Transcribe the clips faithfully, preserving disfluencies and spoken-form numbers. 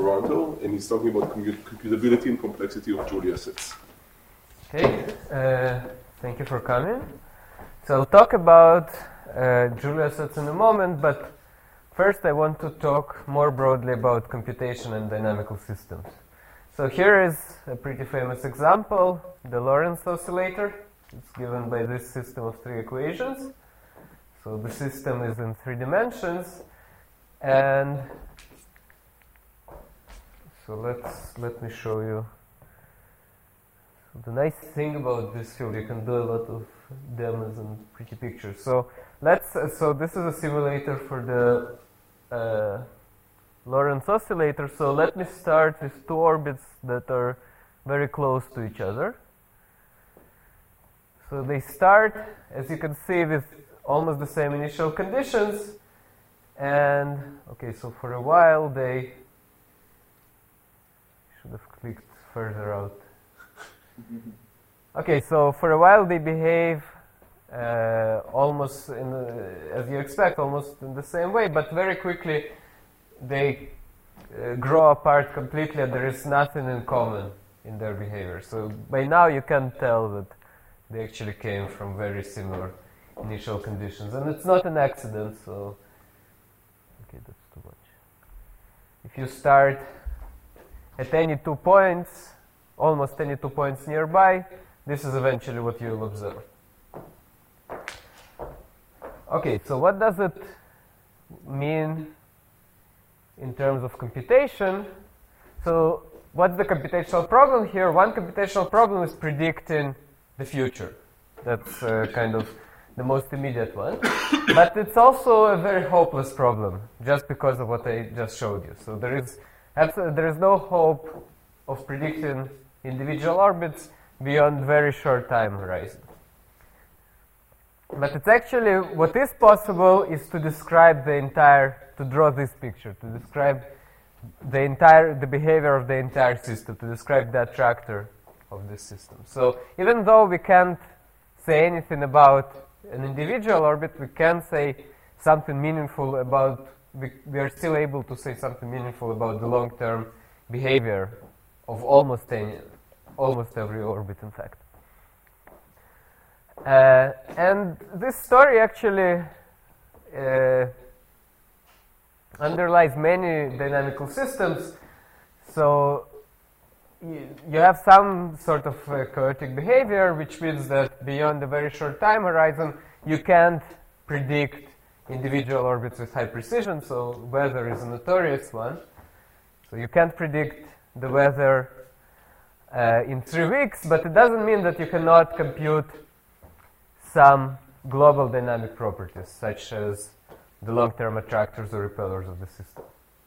Toronto, and he's talking about commu- computability and complexity of Julia sets. Okay, uh, thank you for coming. So I'll talk about uh, Julia sets in a moment, but first I want to talk more broadly about computation and dynamical systems. So here is a pretty famous example, the Lorentz oscillator. It's given by this system of three equations. So the system is in three dimensions, and so let's let me show you. So the nice thing about this field, you can do a lot of demos and pretty pictures. So let's. Uh, so this is a simulator for the uh, Lorentz oscillator. So let me start with two orbits that are very close to each other. So they start, as you can see, with almost the same initial conditions, and okay, so for a while they should have clicked further out. Okay, so for a while they behave uh, almost in the, as you expect, almost in the same way, but very quickly they uh, grow apart completely, and there is nothing in common in their behavior. So by now you can tell that they actually came from very similar initial conditions, and it's not an accident. So okay, that's too much. If you start at any two points, almost any two points nearby, this is eventually what you will observe. Okay, so what does it mean in terms of computation? So what's the computational problem here? One computational problem is predicting the future. That's uh, kind of the most immediate one. But it's also a very hopeless problem, just because of what I just showed you. So there is there is no hope of predicting individual orbits beyond very short time horizon. But it's actually, what is possible is to describe the entire, to draw this picture, to describe the entire, the behavior of the entire system, to describe the attractor of this system. So even though we can't say anything about an individual orbit, we can say something meaningful about, we, we are still able to say something meaningful about the long-term behavior of almost any, almost every orbit, in fact. Uh, and this story actually uh, underlies many dynamical systems. So you, you have some sort of uh, chaotic behavior, which means that beyond a very short time horizon, you can't predict individual orbits with high precision. So weather is a notorious one. So you can't predict the weather uh, in three weeks, but it doesn't mean that you cannot compute some global dynamic properties, such as the long-term attractors or repellers of the system.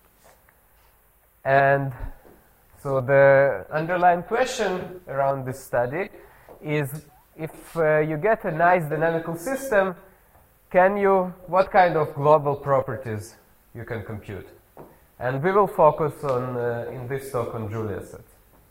And so the underlying question around this study is, if uh, you get a nice dynamical system, can you, what kind of global properties you can compute? And we will focus on, uh, in this talk, on Julia sets.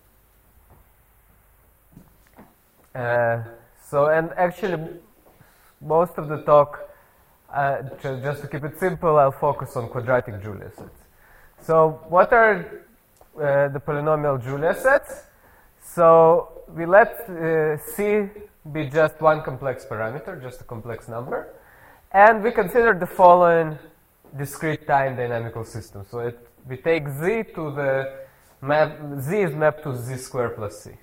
Uh, so, and actually, most of the talk, uh, just to keep it simple, I'll focus on quadratic Julia sets. So what are uh, the polynomial Julia sets? So we let uh, C be just one complex parameter, just a complex number. And we consider the following discrete time dynamical system. So it, we take Z to the map, Z is mapped to Z squared plus C.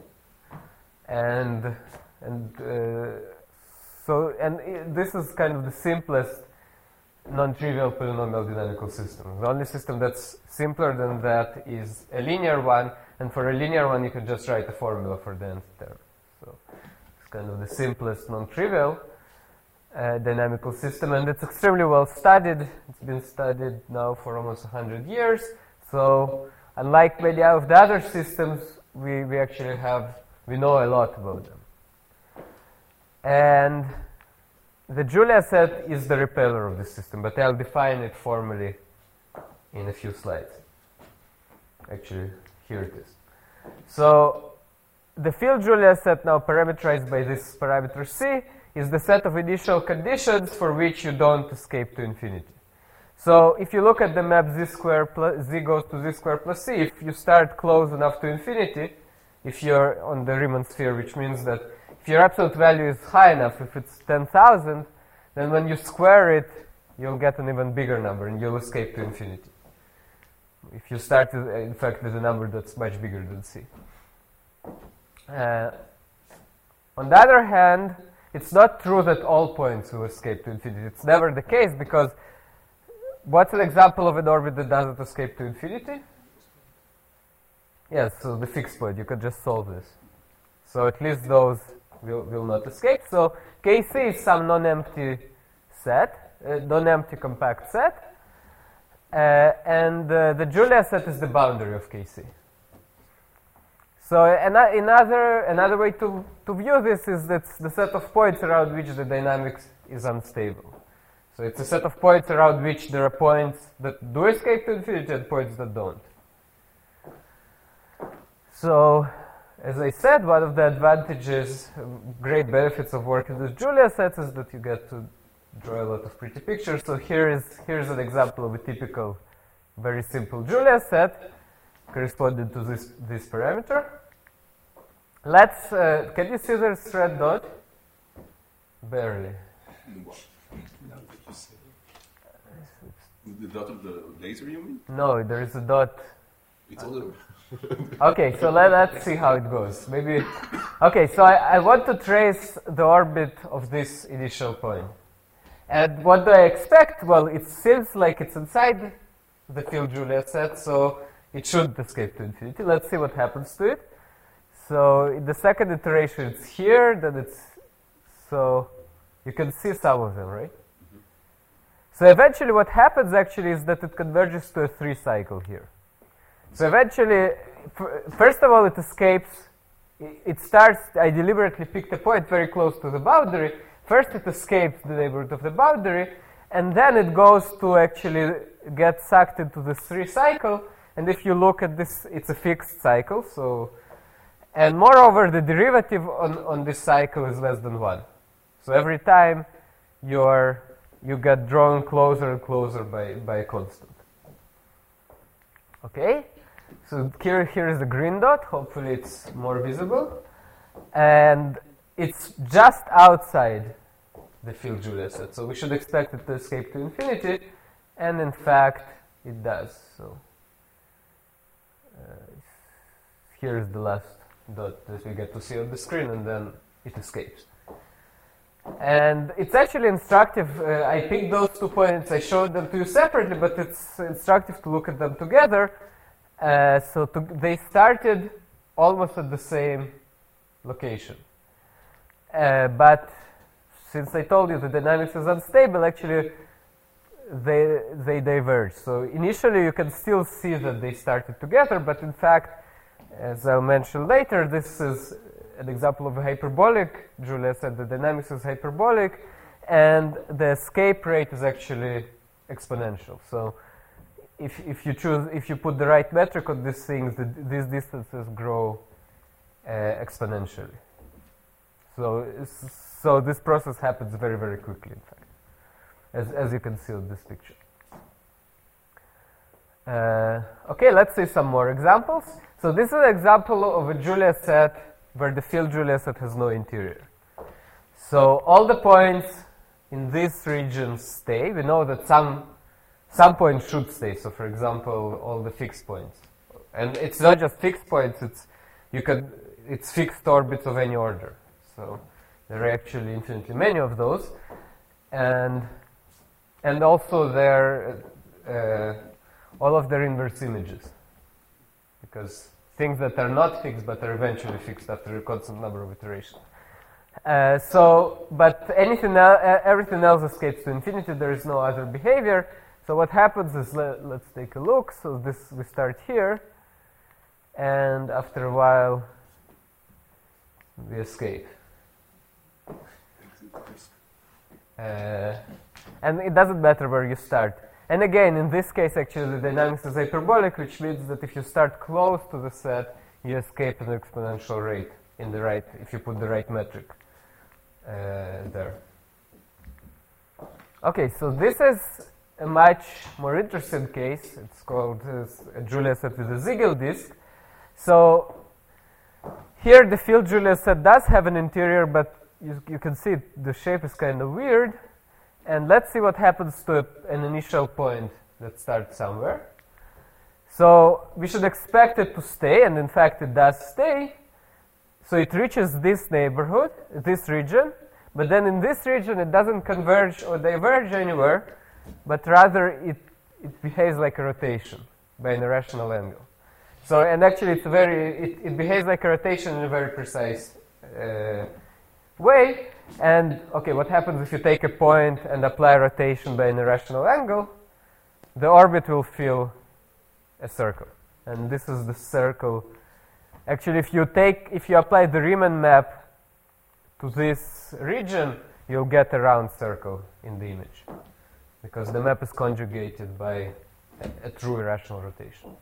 And, and uh, So, and this is kind of the simplest non-trivial polynomial dynamical system. The only system that's simpler than that is a linear one, and for a linear one you can just write a formula for the nth term. So it's kind of the simplest non-trivial uh, dynamical system, and it's extremely well studied. It's been studied now for almost one hundred years. So unlike many of the other systems, we, we actually have, we know a lot about them. And the Julia set is the repeller of the system, but I'll define it formally in a few slides. Actually, here it is. So the field Julia set, now parameterized by this parameter C, is the set of initial conditions for which you don't escape to infinity. So if you look at the map z square plus z goes to z square plus c, if you start close enough to infinity, if you're on the Riemann sphere, which means that if your absolute value is high enough, if it's ten thousand, then when you square it, you'll get an even bigger number and you'll escape to infinity. If you start, with, in fact, with a number that's much bigger than c. Uh, on the other hand, it's not true that all points will escape to infinity. It's never the case, because what's an example of an orbit that doesn't escape to infinity? Yes, so the fixed point. You could just solve this. So at least those will, will not escape. So K C is some non-empty set, uh, non-empty compact set. Uh, and uh, the Julia set is the boundary of K C. So an another, another way to, to view this is that it's the set of points around which the dynamics is unstable. So it's a set of points around which there are points that do escape to infinity and points that don't. So, as I said, one of the advantages, um, great benefits of working with Julia sets is that you get to draw a lot of pretty pictures. So here is here's an example of a typical, very simple Julia set corresponding to this this parameter. Let's. Uh, can you see this red dot? Barely. The dot of the laser, you mean? No, there is a dot. It's all Okay, so let, let's see how it goes. Maybe. Okay, so I, I want to trace the orbit of this initial point. And what do I expect? Well, it seems like it's inside the field Julia set, so it should escape to infinity. Let's see what happens to it. So in the second iteration, it's here, then it's. So you can see some of them, right? Mm-hmm. So eventually, what happens actually is that it converges to a three cycle here. So eventually, first of all, it escapes. It starts, I deliberately picked a point very close to the boundary. First, it escapes the neighborhood of the boundary, and then it goes to actually get sucked into the three cycle. And if you look at this, it's a fixed cycle. So, and moreover, the derivative on, on this cycle is less than one. So every time you're, you get drawn closer and closer by, by a constant. Okay? So here, here is the green dot. Hopefully it's more visible. And it's just outside the field Julia set. So we should expect it to escape to infinity. And in fact, it does. So uh, here is the last dot that we get to see on the screen, and then it escapes. And it's actually instructive. Uh, I picked those two points. I showed them to you separately, but it's instructive to look at them together. Uh, so to, they started almost at the same location. Uh, but since I told you the dynamics is unstable, actually they, they diverge. So initially you can still see that they started together, but in fact, as I'll mention later, this is an example of a hyperbolic. Julia said the dynamics is hyperbolic, and the escape rate is actually exponential. So if, if you choose, if you put the right metric on these things, the, these distances grow uh, exponentially. So, so this process happens very, very quickly, in fact, as, as you can see on this picture. Uh, okay, let's see some more examples. So this is an example of a Julia set where the field Julia set has no interior. So all the points in these regions stay. We know that some some points should stay. So for example, all the fixed points. And it's not just fixed points, it's you can it's fixed orbits of any order. So there are actually infinitely many of those. And and also there uh, all of their inverse images. Because things that are not fixed but are eventually fixed after a constant number of iterations. Uh, so, but anything el everything else escapes to infinity. There is no other behavior. So what happens is, let, let's take a look. So this we start here, and after a while we escape. Uh, and it doesn't matter where you start. And again, in this case, actually, the dynamics is hyperbolic, which means that if you start close to the set, you escape at an exponential rate in the right, if you put the right metric uh, there. Okay, so this is a much more interesting case. It's called uh, a Julia set with a Ziegel disk. So here the field Julia set does have an interior, but you, you can see it, the shape is kind of weird. And let's see what happens to a, an initial point that starts somewhere. So we should expect it to stay, and in fact it does stay. So it reaches this neighborhood, this region, but then in this region it doesn't converge or diverge anywhere, but rather it, it behaves like a rotation by an irrational angle. So, and actually it's very, it, it behaves like a rotation in a very precise uh, way. And, okay, what happens if you take a point and apply rotation by an irrational angle? The orbit will fill a circle. And this is the circle. Actually, if you take, if you apply the Riemann map to this region, you'll get a round circle in the image, because the map is conjugated by a, a true irrational rotation.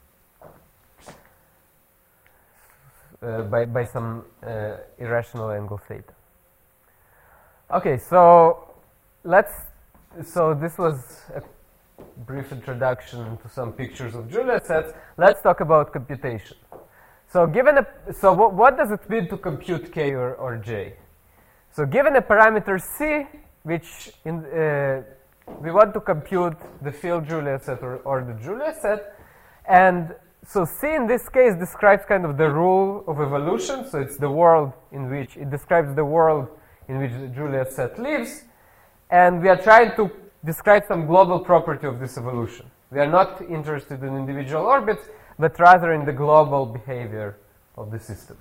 Uh, by, by some uh, irrational angle theta. Okay, so let's, so this was a brief introduction to some pictures of Julia sets. Let's talk about computation. So given a, so what, what does it mean to compute K or, or J? So given a parameter C, which in, uh, we want to compute the field Julia set or, or the Julia set, and so C in this case describes kind of the rule of evolution. So it's the world in which, it describes the world in which the Julia set lives. And we are trying to describe some global property of this evolution. We are not interested in individual orbits, but rather in the global behavior of the system.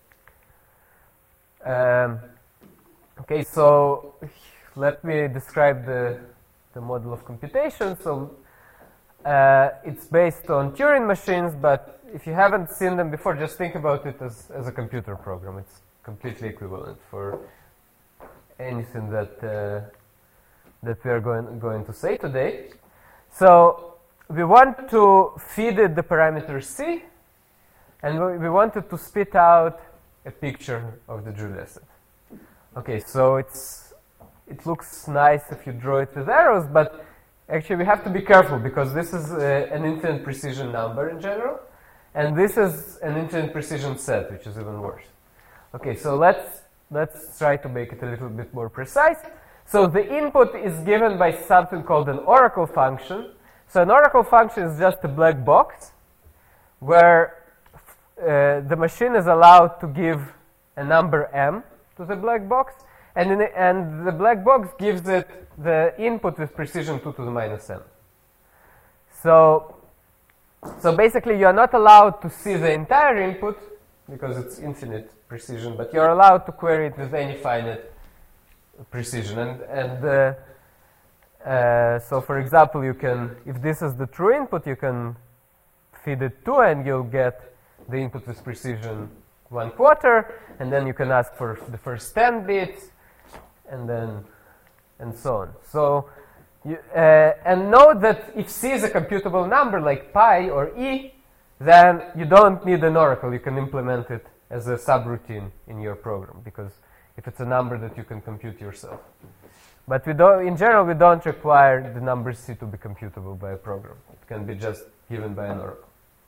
Um, okay, so let me describe the, the model of computation. So Uh, it's based on Turing machines, but if you haven't seen them before, just think about it as, as a computer program. It's completely equivalent for anything that uh, that we are going, going to say today. So we want to feed it the parameter C, and we, we wanted to spit out a picture of the Julia set. Okay, so it's it looks nice if you draw it with arrows, but actually, we have to be careful, because this is uh, an infinite precision number in general, and this is an infinite precision set, which is even worse. Okay, so let's let's try to make it a little bit more precise. So the input is given by something called an oracle function. So an oracle function is just a black box where uh, the machine is allowed to give a number m to the black box, and, in the, and the black box gives it the input with precision two to the minus n. So, so basically you are not allowed to see the entire input because it's infinite precision, but you're allowed to query it with any finite precision. And, and uh, uh, so for example, you can, if this is the true input, you can feed it two and you'll get the input with precision one quarter, and then you can ask for the first ten bits, and then and so on. So, you, uh, and note that if C is a computable number like pi or e, then you don't need an oracle. You can implement it as a subroutine in your program, because if it's a number that you can compute yourself. But we don't, in general, we don't require the number C to be computable by a program. It can be just given by an oracle.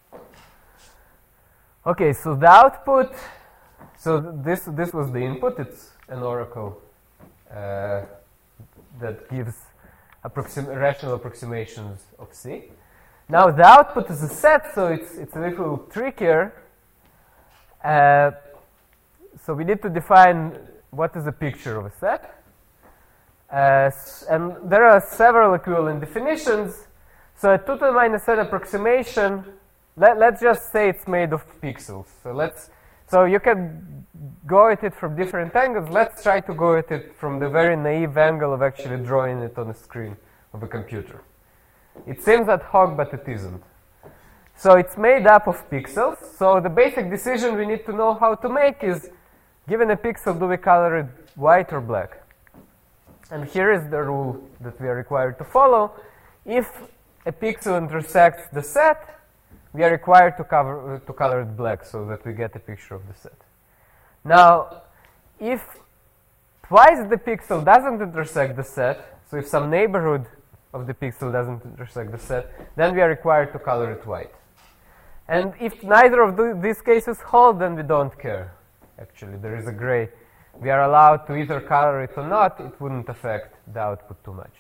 Okay, so the output, so this this was the input. It's an oracle uh, that gives approxim rational approximations of C. Now the output is a set, so it's it's a little trickier. Uh, so we need to define what is a picture of a set, uh, and there are several equivalent definitions. So a two to the minus n approximation, let, let's just say it's made of pixels. So let's so you can go at it from different angles. Let's try to go at it from the very naive angle of actually drawing it on a screen of a computer. It seems ad hoc, but it isn't. So it's made up of pixels. So the basic decision we need to know how to make is, given a pixel, do we color it white or black? And here is the rule that we are required to follow. If a pixel intersects the set, we are required to, cover, uh, to color it black so that we get a picture of the set. Now, if twice the pixel doesn't intersect the set, so if some neighborhood of the pixel doesn't intersect the set, then we are required to color it white. And if neither of the, these cases hold, then we don't care. Actually, there is a gray. We are allowed to either color it or not. It wouldn't affect the output too much.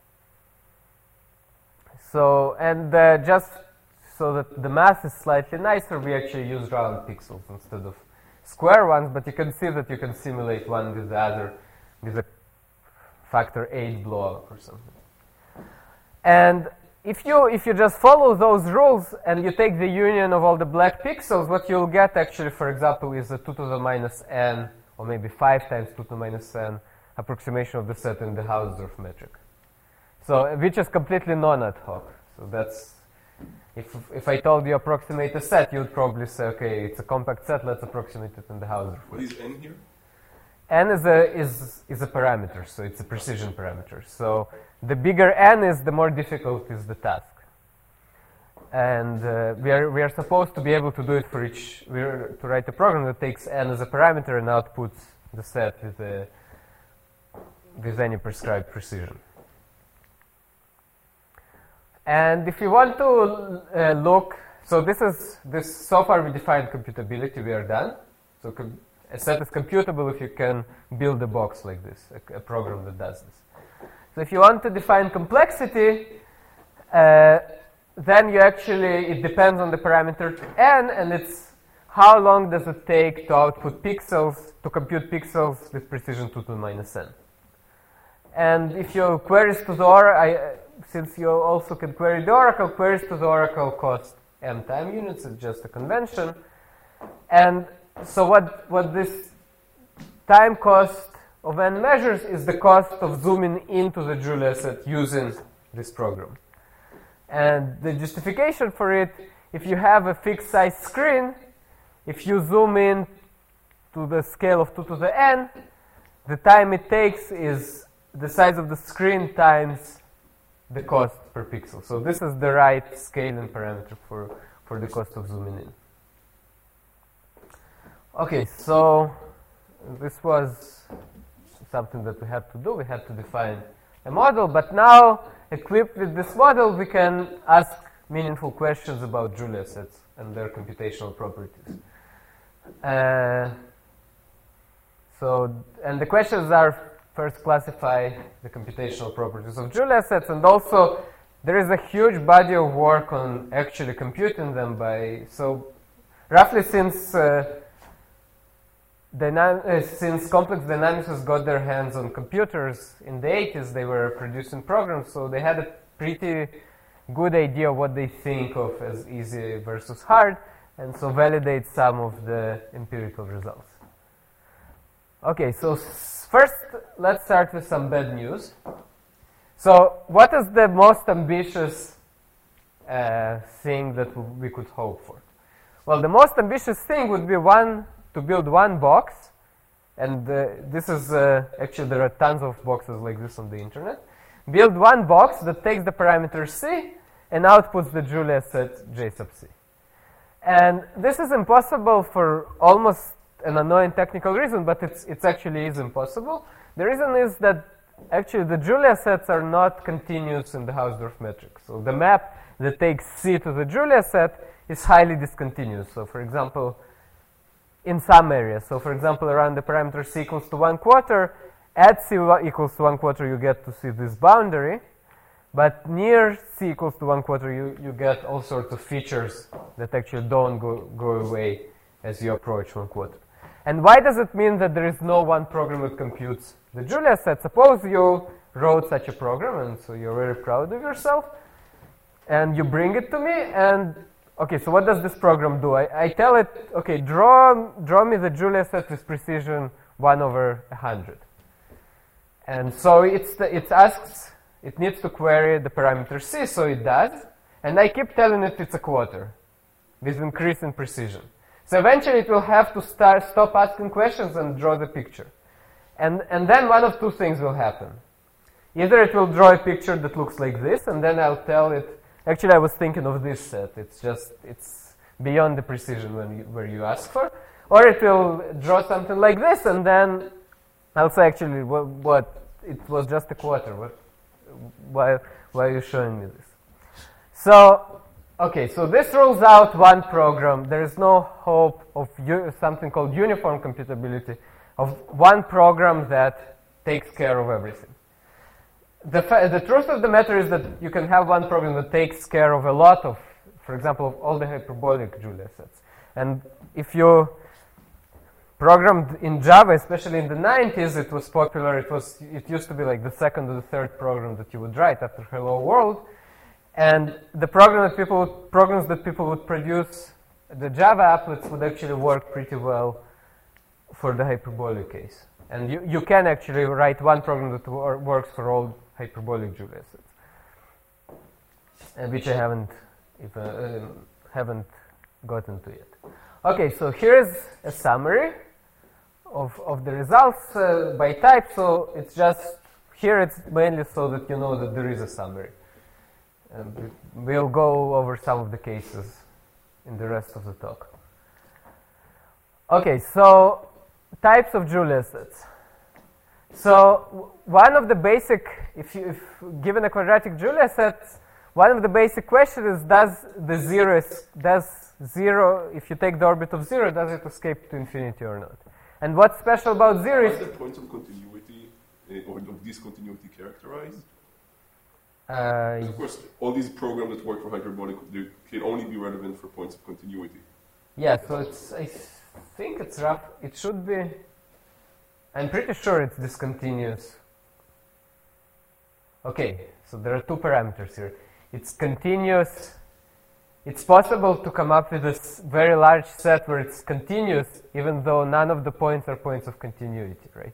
So, and uh, just so that the math is slightly nicer, we actually use round pixels instead of square ones, but you can see that you can simulate one with the other with a factor eight blow-up or something. And if you, if you just follow those rules and you take the union of all the black pixels, what you'll get actually, for example, is a two to the minus n, or maybe five times two to the minus n approximation of the set in the Hausdorff metric. So, which is completely non-ad hoc. So that's, if, if I told you approximate a set, you'd probably say, okay, it's a compact set, let's approximate it in the Hausdorff. What is n here? N is a, is, is a parameter, so it's a precision parameter. So the bigger n is, the more difficult is the task. And uh, we, are, we are supposed to be able to do it for each, we are to write a program that takes n as a parameter and outputs the set with, a, with any prescribed precision. And if you want to uh, look, so this is, this, so far we defined computability, we are done. So com a set is computable if you can build a box like this, a, a program that does this. So if you want to define complexity, uh, then you actually, it depends on the parameter n, and it's how long does it take to output pixels, to compute pixels with precision two to the minus n. And if you queries to the Oracle, since you also can query the Oracle, queries to the Oracle cost m time units, it's just a convention. And so what, what this time cost of n measures is the cost of zooming into the Julia set using this program. And the justification for it, if you have a fixed size screen, if you zoom in to the scale of two to the n, the time it takes is the size of the screen times the cost per pixel. So this is the right scaling parameter for, for the cost of zooming in. Okay, so this was something that we had to do. We had to define a model, but now, equipped with this model, we can ask meaningful questions about Julia sets and their computational properties. Uh, so, and the questions are, first classify the computational properties of Julia sets, and also there is a huge body of work on actually computing them by, so roughly since uh, Dynam uh, since complex dynamics has got their hands on computers in the eighties, they were producing programs, so they had a pretty good idea of what they think of as easy versus hard, and so validate some of the empirical results. Okay, so first let's start with some bad news. So what is the most ambitious uh, thing that we could hope for? Well, the most ambitious thing would be one to build one box, and uh, this is uh, actually there are tons of boxes like this on the internet. Build one box that takes the parameter c and outputs the Julia set J sub c. And this is impossible for almost an annoying technical reason, but it's it's actually is impossible. The reason is that actually the Julia sets are not continuous in the Hausdorff metric. So the map that takes c to the Julia set is highly discontinuous. So for example, in some areas, so for example around the parameter c equals to one quarter, at c equals to one quarter you get to see this boundary, but near c equals to one quarter you, you get all sorts of features that actually don't go, go away as you approach one quarter. And why does it mean that there is no one program that computes the Julia set? Suppose you wrote such a program, and so you're very proud of yourself, and you bring it to me, and okay, so what does this program do? I, I tell it, okay, draw, draw me the Julia set with precision one over one hundred. And so it's the, it asks, it needs to query the parameter c, so it does. And I keep telling it it's a quarter with increasing precision. So eventually it will have to start, stop asking questions and draw the picture. And, and then one of two things will happen. Either it will draw a picture that looks like this, and then I'll tell it, actually, I was thinking of this set. It's just, it's beyond the precision when you, where you ask for. Or it will draw something like this, and then I'll say, actually, what, what it was just a quarter. What, why, why are you showing me this? So, okay, so this rules out one program. There is no hope of u something called uniform computability, of one program that takes care of everything. The, fa the truth of the matter is that you can have one program that takes care of a lot of, for example, of all the hyperbolic Julia sets. And if you programmed in Java, especially in the nineties, it was popular. It was. It used to be like the second or the third program that you would write after Hello World. And the program that people would, programs that people would produce, the Java applets would actually work pretty well for the hyperbolic case. And you, you can actually write one program that wor works for all hyperbolic Julia sets, uh, which I haven't if, uh, haven't gotten to yet. Okay, so here's a summary of, of the results uh, by type. So it's just, here it's mainly so that you know that there is a summary. And we'll go over some of the cases in the rest of the talk. Okay, so types of Julia sets. So one of the basic, if you if given a quadratic Julia set, one of the basic questions is, does the zero, does zero, if you take the orbit of zero, does it escape to infinity or not? And what's special about zero is... Are the points of continuity uh, or of discontinuity characterized? Uh, of course, all these programs that work for hyperbolic, they can only be relevant for points of continuity. Yeah, so it's, I think it's rough, it should be, I'm pretty sure it's discontinuous. Okay, so there are two parameters here. It's continuous. It's possible to come up with this very large set where it's continuous, even though none of the points are points of continuity, right?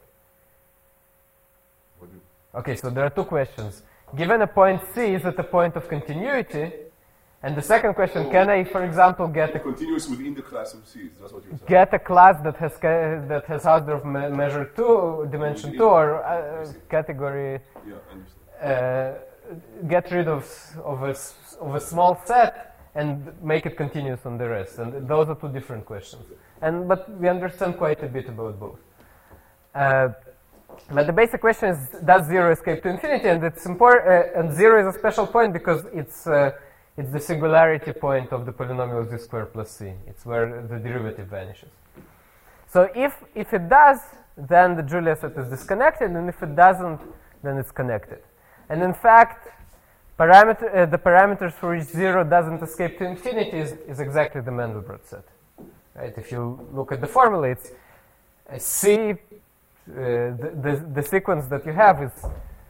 Okay, so there are two questions. Given a point C, is it a point of continuity? And the second question, oh, can I, for example, get a continuous within the class of C? That's what you're saying. Get a class that has ca that has Hausdorff me measure two, dimension two, or uh, category. Yeah, I understand. Uh, get rid of of a of a small set and make it continuous on the rest. And those are two different questions. And but we understand quite a bit about both. Uh, But the basic question is, does zero escape to infinity? And it's important. Uh, and zero is a special point because it's uh, it's the singularity point of the polynomial z squared plus c. It's where the derivative vanishes. So if if it does, then the Julia set is disconnected, and if it doesn't, then it's connected. And in fact, parameter uh, the parameters for which zero doesn't escape to infinity is, is exactly the Mandelbrot set. Right? If you look at the formula, it's uh, c. Uh, the, the, the sequence that you have is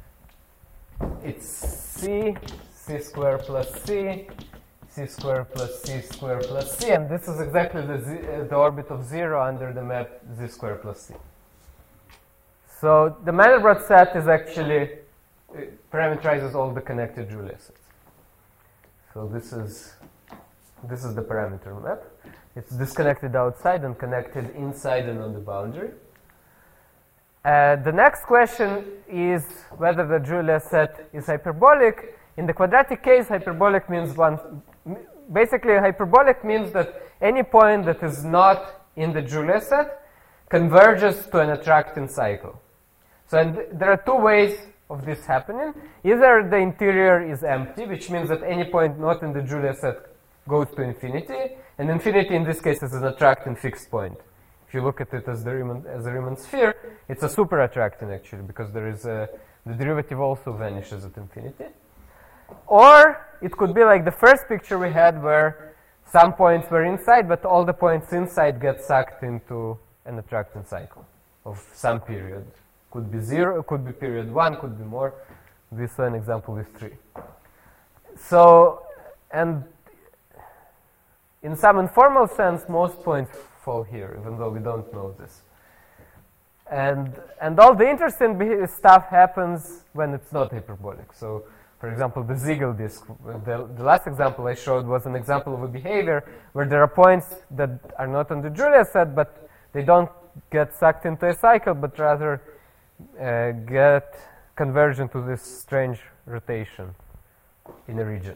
it's c, c squared plus c, c squared plus c squared plus c, and this is exactly the, z, uh, the orbit of zero under the map z squared plus c. So the Mandelbrot set is actually uh, parameterizes all the connected Julia sets. So this is this is the parameter map. It's disconnected outside and connected inside and on the boundary. Uh, the next question is whether the Julia set is hyperbolic. In the quadratic case, hyperbolic means one. Basically, hyperbolic means that any point that is not in the Julia set converges to an attracting cycle. So and th there are two ways of this happening. Either the interior is empty, which means that any point not in the Julia set goes to infinity, and infinity in this case is an attracting fixed point. If you look at it as the Riemann, as a Riemann sphere, it's a super attracting actually, because there is a, the derivative also vanishes at infinity. Or it could be like the first picture we had, where some points were inside, but all the points inside get sucked into an attracting cycle of some period. Could be zero, could be period one, could be more. We saw an example with three. So, and in some informal sense, most points fall here, even though we don't know this. And and all the interesting stuff happens when it's not hyperbolic. So, for example, the Siegel disk, the, the last example I showed was an example of a behavior where there are points that are not on the Julia set, but they don't get sucked into a cycle, but rather uh, get conversion to this strange rotation in a region.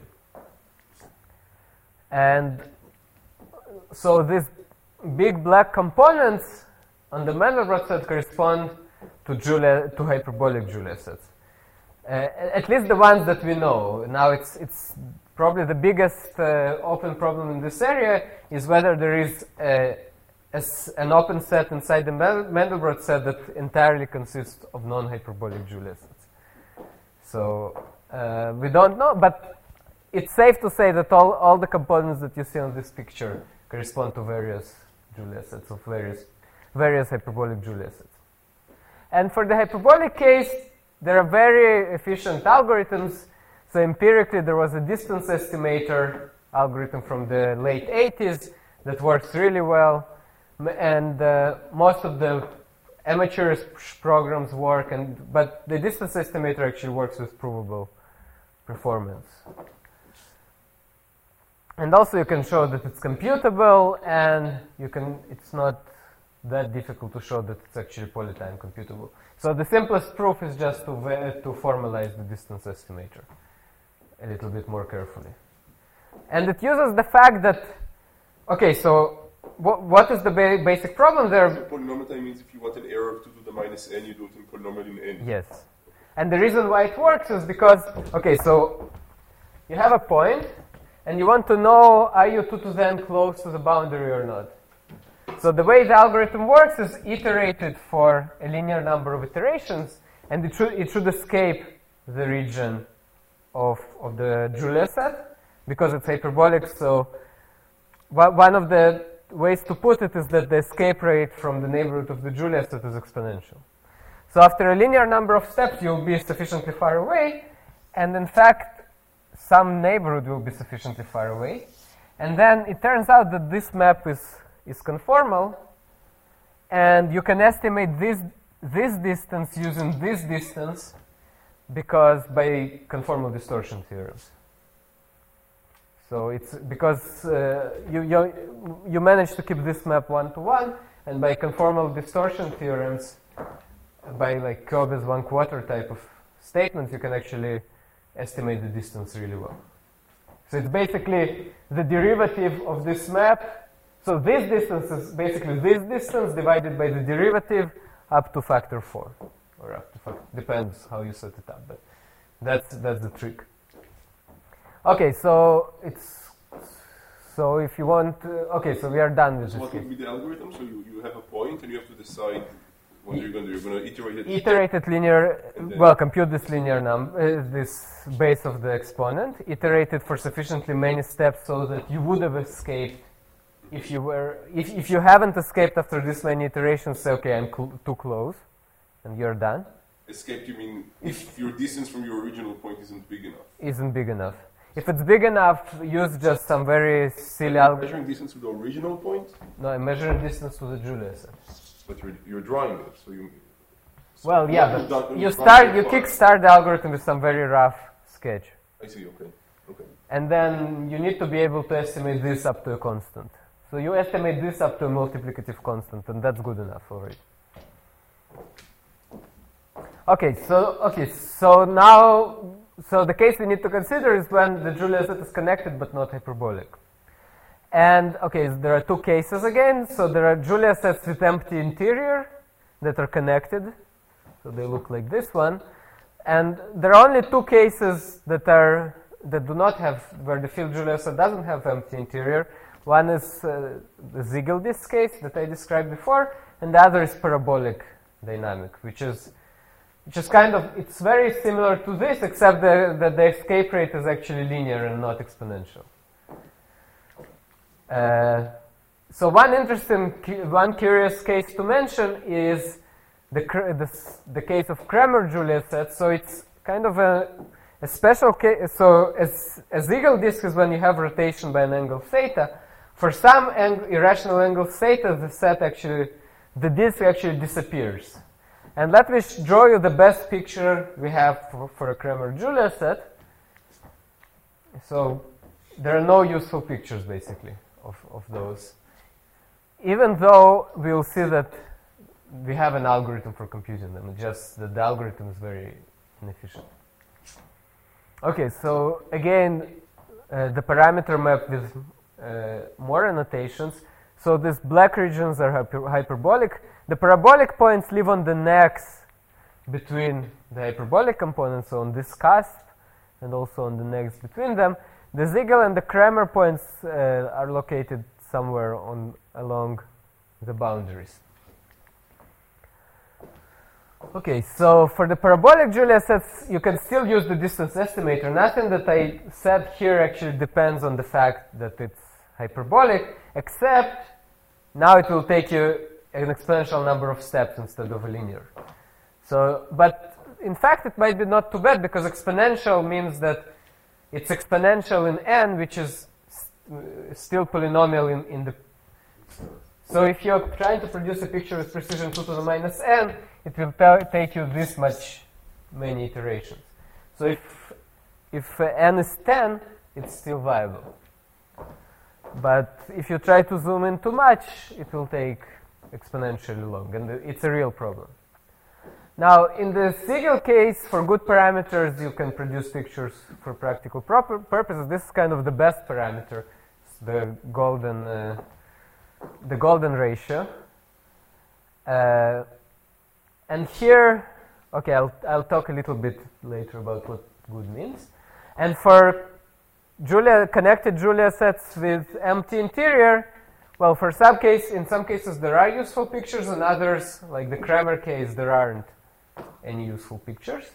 And so this big black components on the Mandelbrot set correspond to Julia, to hyperbolic Julia sets. Uh, at least the ones that we know. Now it's it's probably the biggest uh, open problem in this area is whether there is a, a s an open set inside the Mandelbrot set that entirely consists of non-hyperbolic Julia sets. So uh, we don't know, but it's safe to say that all, all the components that you see on this picture correspond to various Julia sets of various various hyperbolic Julia sets. And for the hyperbolic case, there are very efficient algorithms. So empirically, there was a distance estimator algorithm from the late eighties that works really well. M and uh, most of the amateur programs work, and but the distance estimator actually works with provable performance. And also you can show that it's computable, and you can, it's not that difficult to show that it's actually polytime computable. So the simplest proof is just to, to formalize the distance estimator a little bit more carefully. And it uses the fact that, okay, so what, what is the ba basic problem there? So polynomial time means if you want an error of two to the minus n, you do it in polynomial in n. Yes. And the reason why it works is because, okay, so you have a point, and you want to know, are you two to the n close to the boundary or not? So the way the algorithm works is iterated for a linear number of iterations, and it should, it should escape the region of, of the Julia set, because it's hyperbolic. So one of the ways to put it is that the escape rate from the neighborhood of the Julia set is exponential. So after a linear number of steps, you'll be sufficiently far away, and in fact, some neighborhood will be sufficiently far away. And then it turns out that this map is, is conformal, and you can estimate this, this distance using this distance because by conformal distortion theorems. So it's because uh, you, you, you manage to keep this map one-to-one, and by conformal distortion theorems, by like Kobe's one-quarter type of statements, you can actually estimate the distance really well. So it's basically the derivative of this map. So this distance is basically this distance divided by the derivative up to factor four, or up to factor, depends how you set it up, but that's that's the trick. Okay, so it's so if you want, uh, okay, so we are done with so this. What would be the algorithm? So you, you have a point, and you have to decide what you're going to do. You're going to iterate it. Iterated linear, well, compute this linear number, uh, this base of the exponent, iterate it for sufficiently many steps so that you would have escaped if you were, if, if you haven't escaped after this many iterations, say, okay, I'm cl too close, and you're done. Escaped, you mean if your distance from your original point isn't big enough? Isn't big enough. If it's big enough, use just some very silly algorithm. Measuring distance to the original point? No, I'm measuring distance to the Julia set. But you're, you're drawing it, so you... So well, yeah, you but you start, you kickstart the algorithm with some very rough sketch. I see, okay, okay. And then you need to be able to estimate this up to a constant. So you estimate this up to a multiplicative constant, and that's good enough already. Okay, so, okay, so now, so the case we need to consider is when the Julia set is connected but not hyperbolic. And, okay, so there are two cases again. So there are Julia sets with empty interior that are connected. So they look like this one. And there are only two cases that are that do not have, where the field Julia set doesn't have empty interior. One is uh, the Ziegel disk case that I described before, and the other is parabolic dynamic, which is which is kind of, it's very similar to this, except the, that the escape rate is actually linear and not exponential. Uh, so one interesting, one curious case to mention is the, the, the case of Kramer-Julia set. So it's kind of a, a special case. So as, a Ziegel disk is when you have rotation by an angle theta. For some ang irrational angle theta, the set actually, the disk actually disappears. And let me draw you the best picture we have for, for a Kramer-Julia set. So there are no useful pictures, basically, of, of those. Even though we'll see that we have an algorithm for computing them, just that the algorithm is very inefficient. Okay, so again, uh, the parameter map with uh, more annotations. So these black regions are hyper hyperbolic. The parabolic points live on the necks between the hyperbolic components, so on this cusp, and also on the next between them. The Siegel and the Kramer points uh, are located somewhere on along the boundaries. Okay, so for the parabolic Julia sets, you can still use the distance estimator. Nothing that I said here actually depends on the fact that it's hyperbolic, except now it will take you an exponential number of steps instead of a linear. So, but in fact, it might be not too bad, because exponential means that it's exponential in n, which is st still polynomial in, in the... So if you're trying to produce a picture with precision two to the minus n, it will take you this much many iterations. So if, if uh, n is ten, it's still viable. But if you try to zoom in too much, it will take exponentially long, and it's a real problem. Now, in the Siegel case, for good parameters, you can produce pictures for practical proper purposes. This is kind of the best parameter, the golden, uh, the golden ratio. Uh, and here, okay, I'll, I'll talk a little bit later about what good means. And for Julia, connected Julia sets with empty interior, well, for some case, in some cases there are useful pictures, and others, like the Kramer case, there aren't any useful pictures.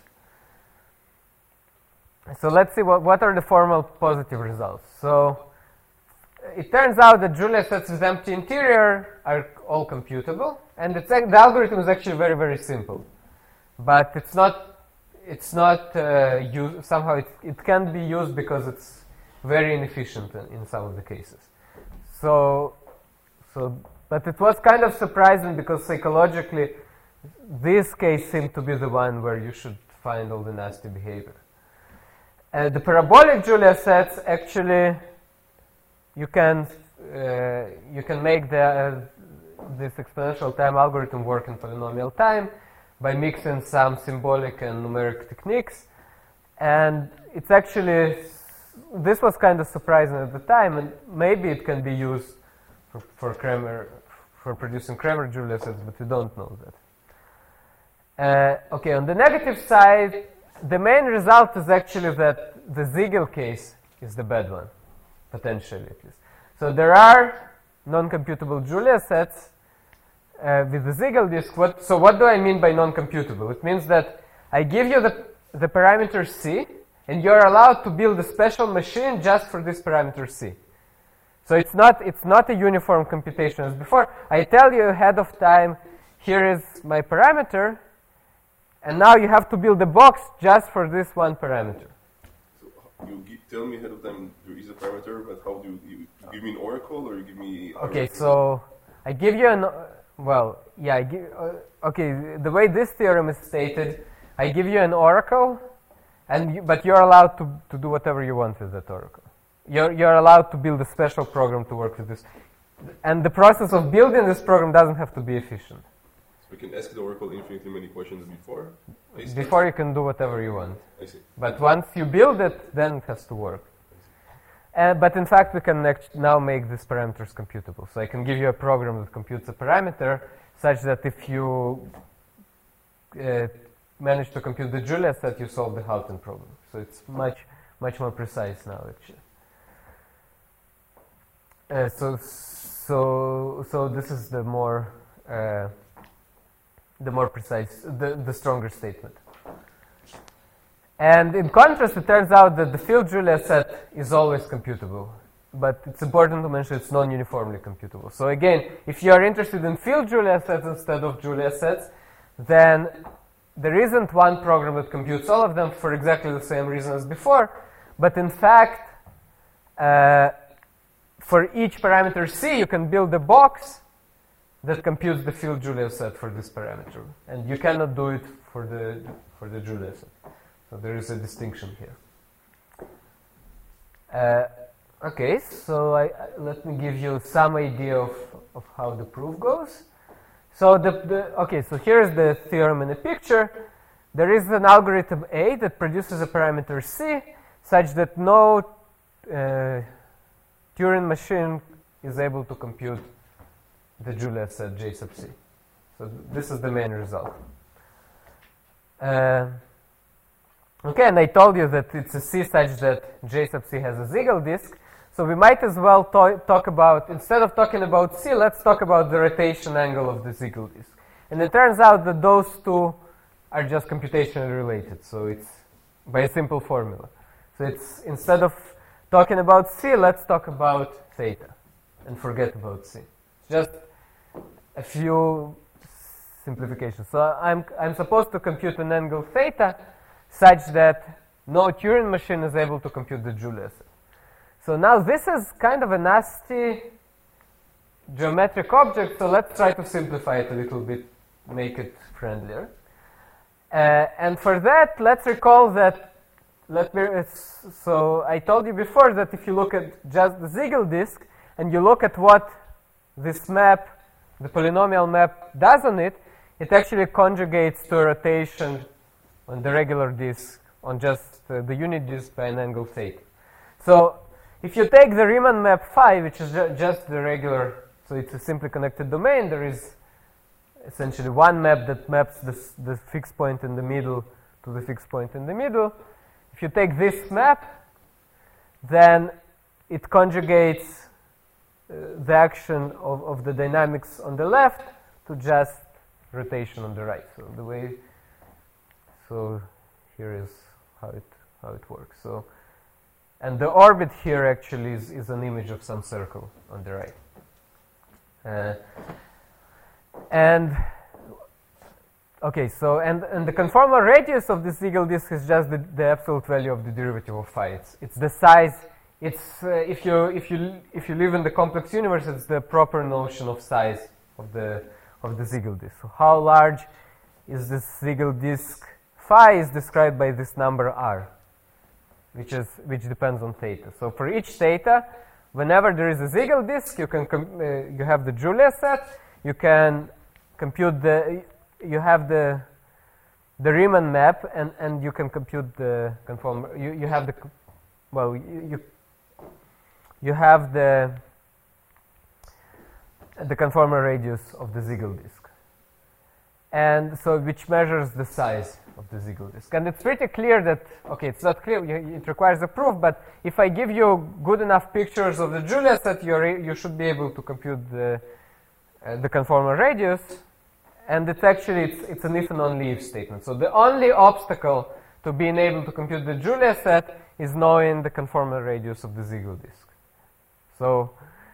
So let's see what, what are the formal positive results. So it turns out that Julia sets with empty interior are all computable, and it's, the algorithm is actually very, very simple. But it's not, it's not uh, use, somehow it, it can't be used because it's very inefficient in, in some of the cases. So, so, but it was kind of surprising, because psychologically this case seemed to be the one where you should find all the nasty behavior. Uh, the parabolic Julia sets, actually, you can uh, you can make the uh, this exponential time algorithm work in polynomial time by mixing some symbolic and numeric techniques, and it's actually, this was kind of surprising at the time, and maybe it can be used for, for Kramer, for producing Kramer Julia sets, but we don't know that. Uh, okay, on the negative side, the main result is actually that the Siegel case is the bad one, potentially at least. So there are non-computable Julia sets uh, with the Siegel disk. What, so what do I mean by non-computable? It means that I give you the, the parameter C, and you're allowed to build a special machine just for this parameter C. So it's not, it's not a uniform computation as before. I tell you ahead of time, here is my parameter, and now you have to build a box just for this one parameter. So you g tell me ahead of time there is a parameter, but how do you, you, you give me an oracle, or you give me... Okay, so I give you an... Well, yeah, I give... Uh, okay, the way this theorem is stated, I give you an oracle, and you, but you're allowed to, to do whatever you want with that oracle. You're, you're allowed to build a special program to work with this. And the process of building this program doesn't have to be efficient. We can ask the oracle infinitely many questions before? Before you can do whatever you want. I see. But once you build it, then it has to work. Uh, but in fact, we can now make these parameters computable. So I can give you a program that computes a parameter such that if you uh, manage to compute the Julia set, you solve the Halton problem. So it's much, much more precise now, actually. Uh, so, so, so this is the more... Uh, the more precise, the, the stronger statement. And in contrast, it turns out that the field Julia set is always computable. But it's important to mention it's non-uniformly computable. So again, if you are interested in field Julia sets instead of Julia sets, then there isn't one program that computes all of them for exactly the same reason as before. But in fact, uh, for each parameter C, you can build a box that computes the field Julia set for this parameter, and you cannot do it for the for the Julia set. So there is a distinction here. Uh, okay, so I, I, let me give you some idea of of how the proof goes. So the, the okay, so here is the theorem in a picture. There is an algorithm A that produces a parameter C, such that no uh, Turing machine is able to compute the Julia set J sub C. So th this is the main result. Uh, okay, and I told you that it's a C such that J sub C has a Siegel disk. So we might as well to talk about, instead of talking about C, let's talk about the rotation angle of the Siegel disk. And it turns out that those two are just computationally related. So it's by a simple formula. So it's, instead of talking about C, let's talk about theta and forget about C. Just a few simplifications. So I'm, I'm supposed to compute an angle theta such that no Turing machine is able to compute the Julia set. So now this is kind of a nasty geometric object, so let's try to simplify it a little bit, make it friendlier. Uh, and for that, let's recall that, let me, so I told you before that if you look at just the Siegel disk and you look at what this map, the polynomial map, does on it, it actually conjugates to a rotation on the regular disk, on just uh, the unit disk by an angle theta. So if you take the Riemann map phi, which is ju just the regular, so it's a simply connected domain, there is essentially one map that maps this, the fixed point in the middle to the fixed point in the middle. If you take this map, then it conjugates uh, the action of, of the dynamics on the left to just rotation on the right. So the way, so here is how it how it works. So. And the orbit here actually is, is an image of some circle on the right. Uh, and, okay, so, and, and the conformal radius of the Siegel disk is just the, the absolute value of the derivative of phi. It's, it's the size, it's, uh, if, you, if, you, if you live in the complex universe, it's the proper notion of size of the, of the Siegel disk. So how large is this Siegel disk phi is described by this number r. Which is which depends on theta. So for each theta, whenever there is a Siegel disk, you can com uh, you have the Julia set. You can compute the you have the the Riemann map, and and you can compute the conformal. You you have the well you you, you have the the conformal radius of the Siegel disk, and so which measures the size of the Siegel disk. And it's pretty clear that, okay, it's not clear, it requires a proof, but if I give you good enough pictures of the Julia set, you're, you should be able to compute the, uh, the conformal radius, and it's actually, it's, it's an if and only if statement. So the only obstacle to being able to compute the Julia set is knowing the conformal radius of the Siegel disk. So,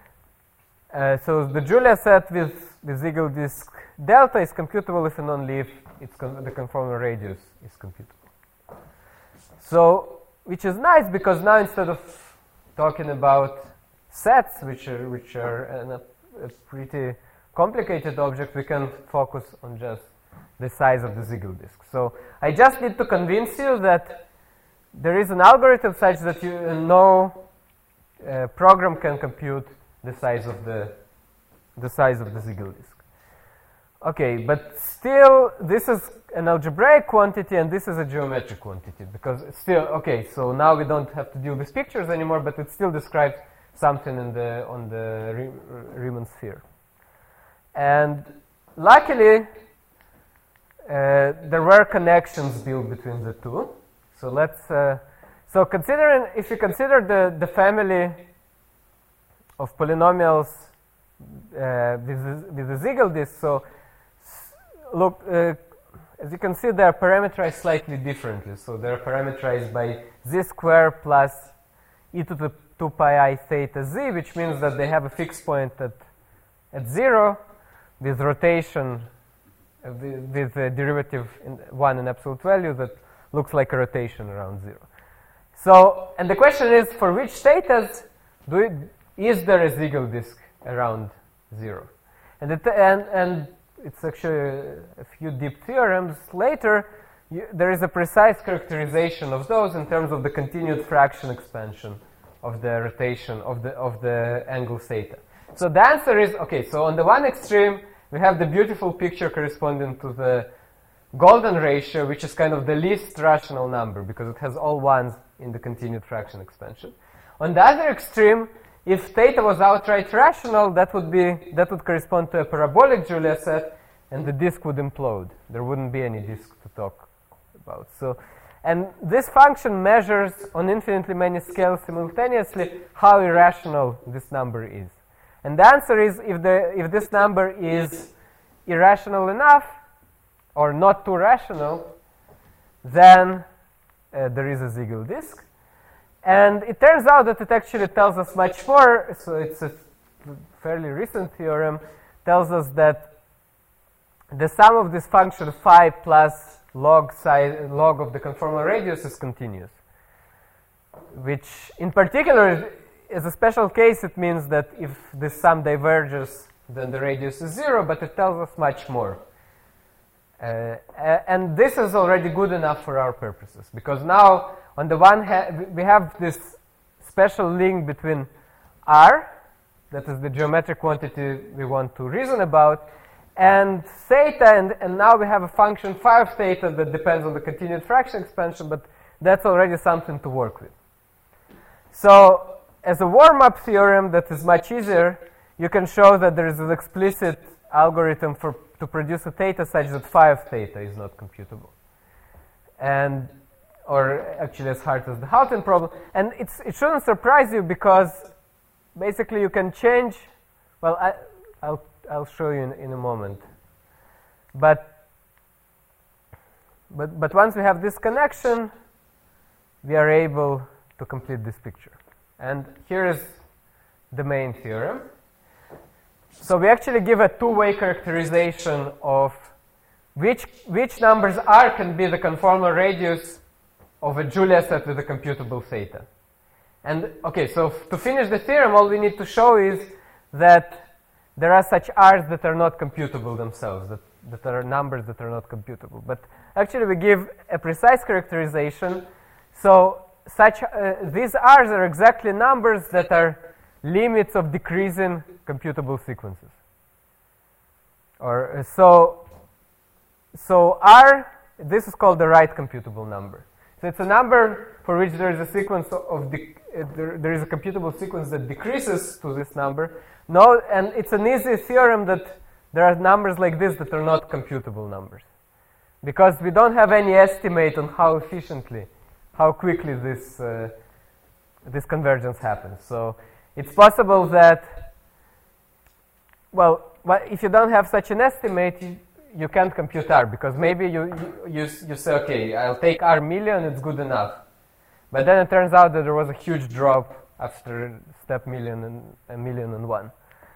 uh, so the Julia set with the Siegel disk delta is computable if and only if it's con the conformal radius is computable. So, which is nice because now instead of talking about sets, which are which are an, a, a pretty complicated object, we can focus on just the size of the Siegel disk. So I just need to convince you that there is an algorithm such that you uh, no uh, program can compute the size of the the size of the Siegel disk. Okay, but still, this is an algebraic quantity and this is a geometric quantity because it's still, okay, so now we don't have to deal with pictures anymore, but it still describes something in the, on the Riemann sphere. And luckily, uh, there were connections built between the two. So let's, uh, so considering, if you consider the, the family of polynomials uh, with, the, with the Siegel disk, so look, uh, as you can see, they are parameterized slightly differently. So they are parameterized by z squared plus e to the two pi I theta z, which means that they have a fixed point at, at zero with rotation, uh, with, with a derivative in one in absolute value that looks like a rotation around zero. So, and the question is, for which thetas do it, is there a Siegel disk around zero? And, it, and, and it's actually a, a few deep theorems later, you, there is a precise characterization of those in terms of the continued fraction expansion of the rotation of the, of the angle theta. So the answer is, okay, so on the one extreme, we have the beautiful picture corresponding to the golden ratio, which is kind of the least rational number because it has all ones in the continued fraction expansion. On the other extreme, if theta was outright rational, that would be that would correspond to a parabolic Julia set, and the disk would implode. There wouldn't be any disk to talk about. So, and this function measures on infinitely many scales simultaneously how irrational this number is. And the answer is if, the, if this number is irrational enough or not too rational, then uh, there is a Siegel disk. And it turns out that it actually tells us much more. So it's a fairly recent theorem, tells us that the sum of this function phi plus log size, log of the conformal radius is continuous, which in particular is a special case. It means that if this sum diverges, then the radius is zero, but it tells us much more. Uh, and this is already good enough for our purposes, because now on the one hand we have this special link between R, that is the geometric quantity we want to reason about, and theta, and, and now we have a function phi of theta that depends on the continued fraction expansion, but that's already something to work with. So as a warm-up theorem that is much easier, you can show that there is an explicit algorithm for to produce a theta such that phi of theta is not computable. And, or actually as hard as the Houghton problem. And it's, it shouldn't surprise you, because basically you can change, well, I, I'll, I'll show you in, in a moment. But, but, but once we have this connection, we are able to complete this picture. And here is the main theorem. So we actually give a two-way characterization of which, which numbers R can be the conformal radius of a Julia set with a computable theta. And okay, so to finish the theorem, all we need to show is that there are such R's that are not computable themselves, that, that are numbers that are not computable. But actually we give a precise characterization. So such uh, these R's are exactly numbers that are limits of decreasing computable sequences. Or uh, so, so R, this is called the right computable number. So it's a number for which there is a sequence of de uh, there, there is a computable sequence that decreases to this number. No, and it's an easy theorem that there are numbers like this that are not computable numbers, because we don't have any estimate on how efficiently, how quickly this uh, this convergence happens. So it's possible that, well, if you don't have such an estimate, you, you can't compute R, because maybe you, you, you, you say, okay, I'll take R million, it's good enough. But then it turns out that there was a huge drop after step million and a million and one.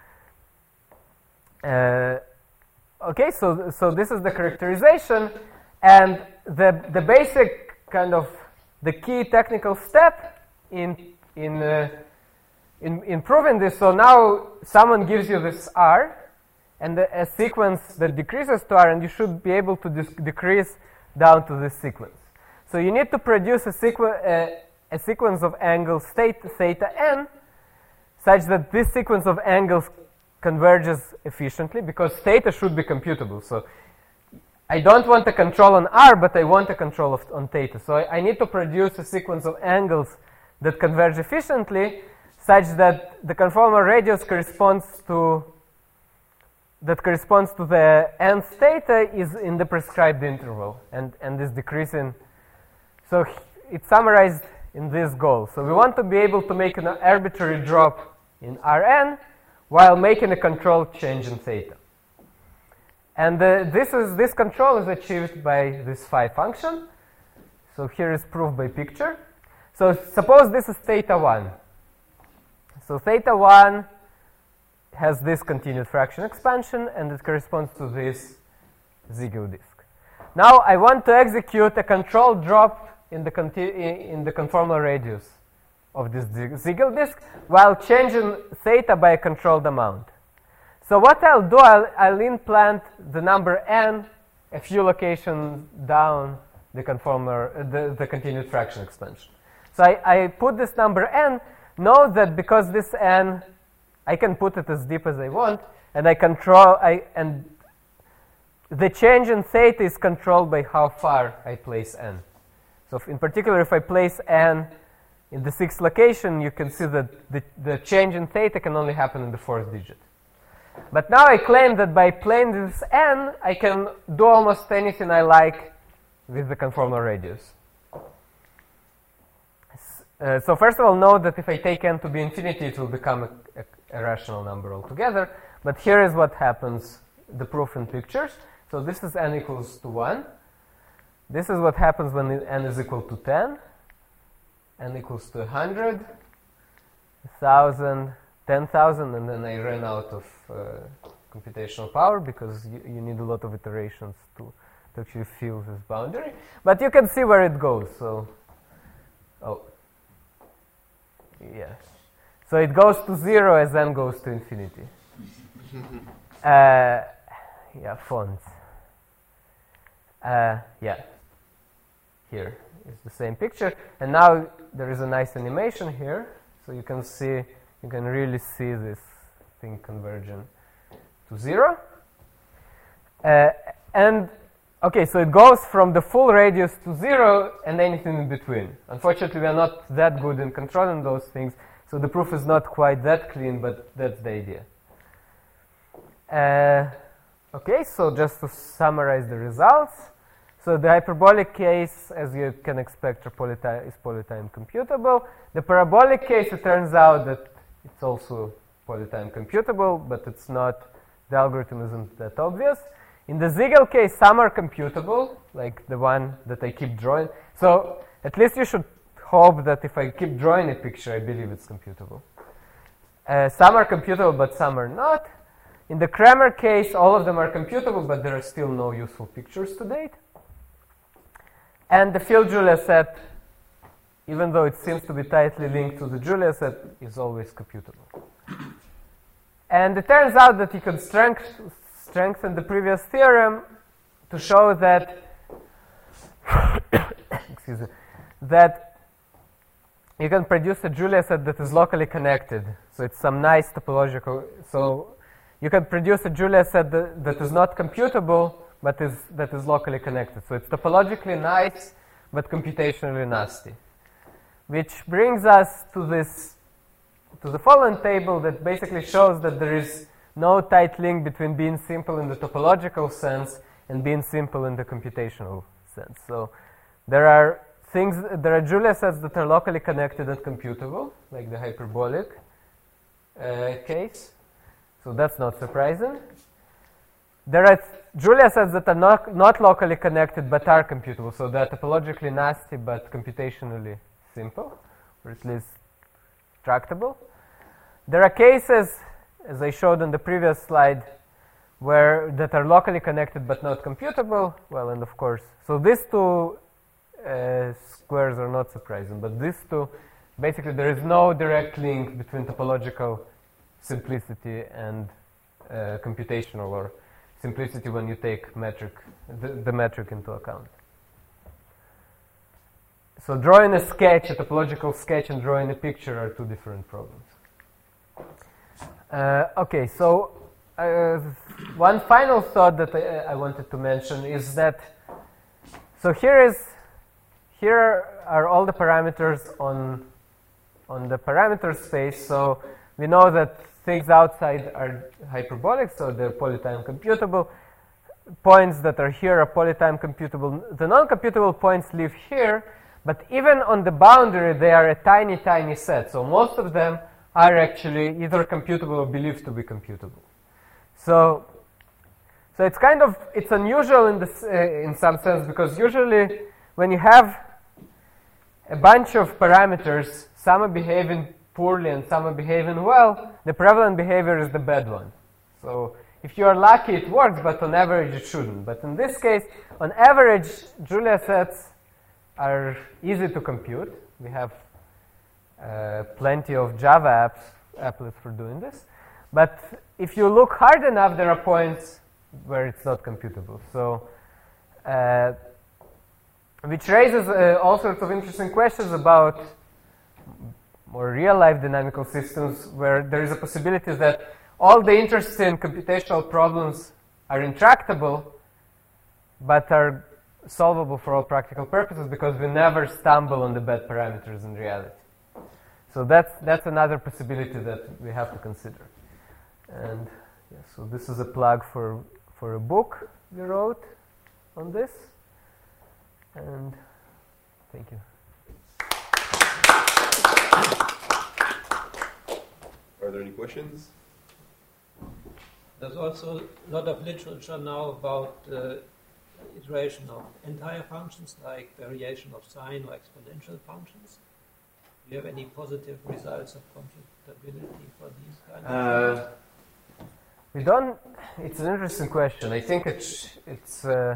Uh, okay, so, so this is the characterization, and the, the basic kind of, the key technical step in, in uh, In, in proving this, so now someone gives you this R and the, a sequence that decreases to R, and you should be able to decrease down to this sequence. So you need to produce a, sequ uh, a sequence of angles theta, theta n such that this sequence of angles converges efficiently, because theta should be computable. So I don't want a control on R, but I want a control of, on theta. So I, I need to produce a sequence of angles that converge efficiently, such that the conformal radius corresponds to that corresponds to the nth theta is in the prescribed interval, and and is decreasing. So it's summarized in this goal. So we want to be able to make an arbitrary drop in Rn while making a controlled change in theta. And uh, this is this control is achieved by this phi function. So here is proof by picture. So suppose this is theta one. So theta one has this continued fraction expansion, and it corresponds to this Siegel disk. Now I want to execute a controlled drop in the, in the conformal radius of this Siegel disk while changing theta by a controlled amount. So what I'll do, I'll, I'll implant the number n a few locations down the conformal, uh, the, the continued fraction expansion. So I, I put this number n. Know that because this n, I can put it as deep as I want, and I control, I, and the change in theta is controlled by how far I place n. So if, in particular, if I place n in the sixth location, you can see that the, the change in theta can only happen in the fourth digit. But now I claim that by playing this n, I can do almost anything I like with the conformal radius. Uh, so first of all, note that if I take n to be infinity, it will become a, a, a rational number altogether. But here is what happens, the proof in pictures. So this is n equals to one. This is what happens when n is equal to ten. N equals to one hundred, one thousand, ten thousand, and then I ran out of uh, computational power because you, you need a lot of iterations to, to actually fill this boundary. But you can see where it goes. So, oh. Yeah. So it goes to zero as n goes to infinity. uh, yeah, fonts. Uh, yeah. Here is the same picture. And now there is a nice animation here. So you can see, you can really see this thing converging to zero. Uh, and okay, so it goes from the full radius to zero and anything in between. Unfortunately, we are not that good in controlling those things, so the proof is not quite that clean, but that's the idea. Uh, okay, so just to summarize the results. So the hyperbolic case, as you can expect, are polytime, is polytime computable. The parabolic case, it turns out that it's also polytime computable, but it's not, the algorithm isn't that obvious. In the Siegel case, some are computable, like the one that I keep drawing. So at least you should hope that if I keep drawing a picture, I believe it's computable. Uh, some are computable, but some are not. In the Kramer case, all of them are computable, but there are still no useful pictures to date. And the field Julia set, even though it seems to be tightly linked to the Julia set, is always computable. And it turns out that you can strength, strengthen the previous theorem to show that excuse me, that you can produce a Julia set that is locally connected. So it's some nice topological. So you can produce a Julia set that, that is not computable, but is that is locally connected. So it's topologically nice, but computationally nasty. Which brings us to this, to the following table that basically shows that there is no tight link between being simple in the topological sense and being simple in the computational sense. So there are things, there are Julia sets that are locally connected and computable, like the hyperbolic uh, case. So that's not surprising. There are Julia sets that are not, not locally connected but are computable. So they're topologically nasty but computationally simple, or at least tractable. There are cases, as I showed on the previous slide, where that are locally connected but not computable. Well, and of course, so these two uh, squares are not surprising, but these two, basically there is no direct link between topological simplicity and uh, computational, or simplicity when you take metric, the, the metric into account. So drawing a sketch, a topological sketch, and drawing a picture are two different problems. Uh, okay, so uh, one final thought that I, I wanted to mention is that, so here is, here are all the parameters on, on the parameter space. So we know that things outside are hyperbolic, so they're polytime computable. Points that are here are polytime computable. The non-computable points live here, but even on the boundary, they are a tiny, tiny set. So most of them are actually either computable or believed to be computable. So, so it's kind of, it's unusual in, this, uh, in some sense, because usually when you have a bunch of parameters, some are behaving poorly and some are behaving well, the prevalent behavior is the bad one. So if you are lucky, it works, but on average, it shouldn't. But in this case, on average, Julia sets are easy to compute. We have uh, plenty of Java apps, applets for doing this. But if you look hard enough, there are points where it's not computable. So, uh, which raises uh, all sorts of interesting questions about more real-life dynamical systems, where there is a possibility that all the interesting computational problems are intractable, but are solvable for all practical purposes because we never stumble on the bad parameters in reality. So that's that's another possibility that we have to consider. And yeah, so this is a plug for for a book we wrote on this. And thank you. Are there any questions? There's also a lot of literature now about uh, iteration of entire functions, like variation of sine or exponential functions. Do you have any positive results of computability for these kind of Uh, things? we don't. It's an interesting question. I think it's it's. Uh,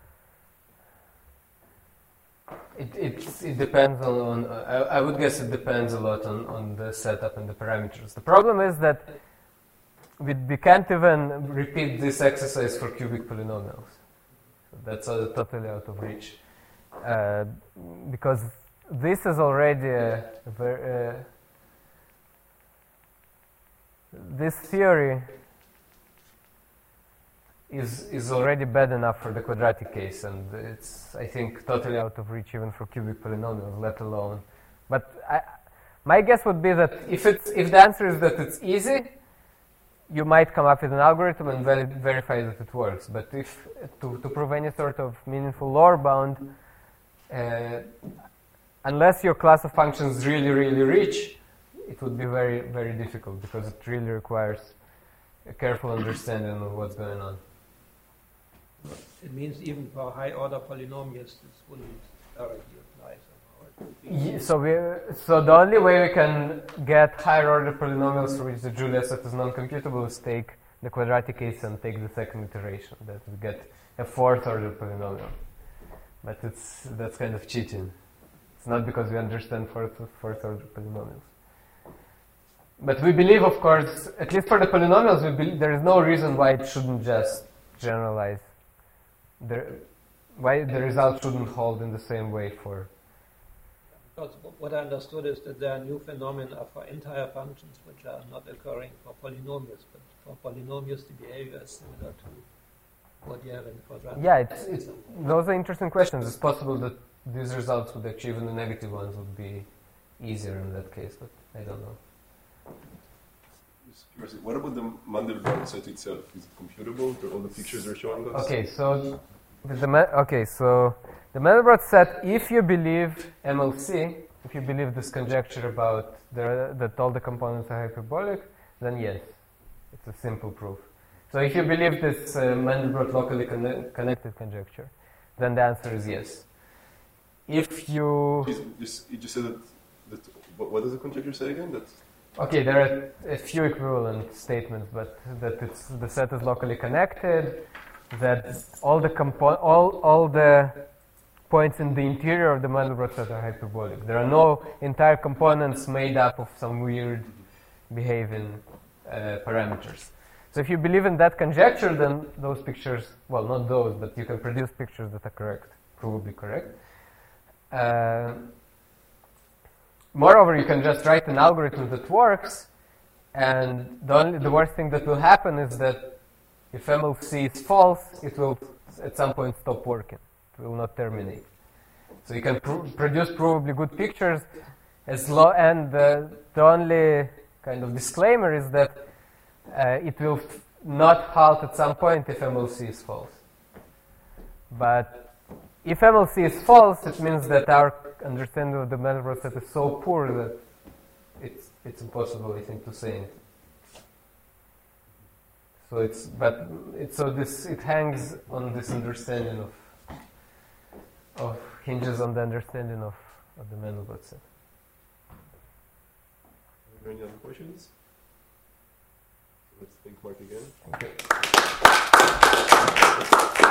it, it it depends on. on uh, I, I would guess it depends a lot on, on the setup and the parameters. The problem is that we, we can't even repeat this exercise for cubic polynomials. So that's uh, totally out of reach, uh, because this is already a, a very. Uh, this theory is is already bad enough for the quadratic case, and it's, I think, totally out of reach even for cubic polynomials, let alone. But I, my guess would be that if it's if the answer is that it's easy, you might come up with an algorithm and ver verify that it works. But if to to prove any sort of meaningful lower bound, uh, unless your class of functions really really rich, it would be very very difficult, because it really requires a careful understanding of what's going on. It means even for high order polynomials, this wouldn't directly apply somehow. It would be Ye- So we, so the only way we can get higher order polynomials for which the Julia set is non-computable is take the quadratic case and take the second iteration, that we get a fourth order polynomial. But it's that's kind of cheating. It's not because we understand fourth fourth order polynomials. But we believe, of course, at least for the polynomials, we believe there is no reason why it shouldn't just generalize. The, why the result shouldn't hold in the same way for. Because what I understood is that there are new phenomena for entire functions which are not occurring for polynomials, but for polynomials the behavior is similar to what you have in quadratic. Yeah, it's, it's, those are interesting questions. It's possible that these results would actually, even the negative ones, would be easier in that case, but I don't know. Just curious, what about the Mandelbrot set itself? Is it computable? Do all the pictures are showing us? Okay, so with the Ma- okay, so the Mandelbrot set, if you believe M L C, if you believe this conjecture about the, that all the components are hyperbolic, then yes, it's a simple proof. So if you believe this uh, Mandelbrot locally conne- connected conjecture, then the answer is yes. If you Just, just, you just said that, that what, what does the conjecture say again? That Okay, there are a few equivalent statements, but that it's, the set is locally connected, that all the compo all all the points in the interior of the Mandelbrot set are hyperbolic. There are no entire components made up of some weird behaving uh, parameters. So if you believe in that conjecture, then those pictures, well, not those, but you can produce pictures that are correct, provably correct. Uh, Moreover, you can just write an algorithm that works, and the only the worst thing that will happen is that if M L C is false, it will at some point stop working. It will not terminate. So you can pr produce provably good pictures, as low, and the, the only kind of disclaimer is that uh, it will f not halt at some point if M L C is false. But if M L C is false, it means that our understanding of the Mandelbrot set is so poor that it's it's impossible, I think, to say it. So it's but it's so this it hangs on this understanding of of hinges on the understanding of, of the Mandelbrot set. are there any other questions? Let's think Mark again. Okay.